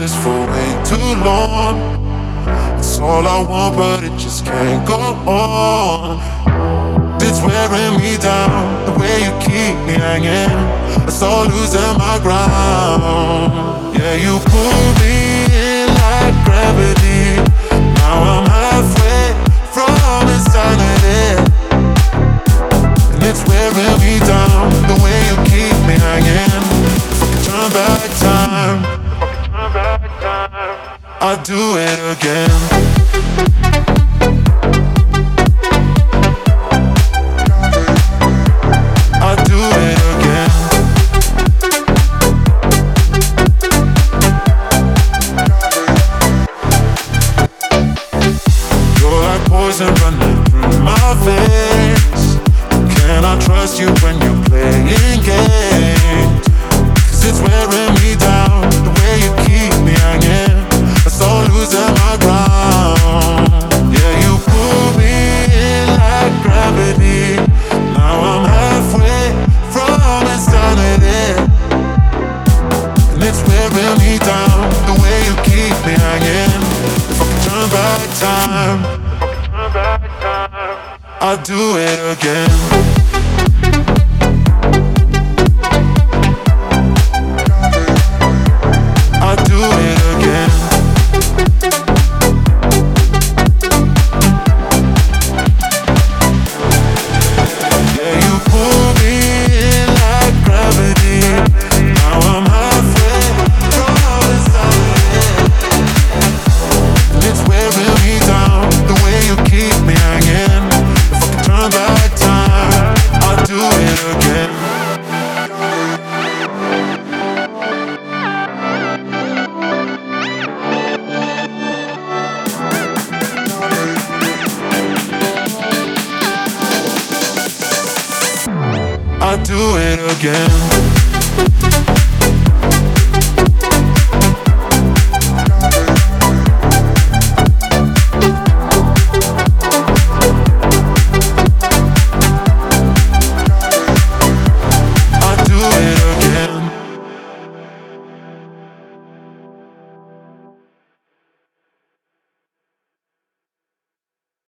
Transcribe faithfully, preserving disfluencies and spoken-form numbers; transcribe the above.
this for way too long. It's all I want, but it just can't go on. It's wearing me down, the way you keep me hanging. I start losing my ground. Yeah, you pull me in like gravity. Now I'm halfway from insanity. And it's wearing me down, the way you keep me hanging. If I could turn back time, I'd do it again. Poison running through my veins. Can I trust you when you're playing games? Cause it's wearing me down, the way you keep me hanging. I start losing my ground. Yeah, you pull me in like gravity. Now I'm halfway from insanity. And it's wearing me down, the way you keep me hanging. If I could turn back time, I'll do it again. I'll do it again. Yeah, you pull me in like gravity. Now I'm halfway from insanity. And it's wearing me down, the way you keep me hanging. Turn back time, I'll do it again. I'll do it again.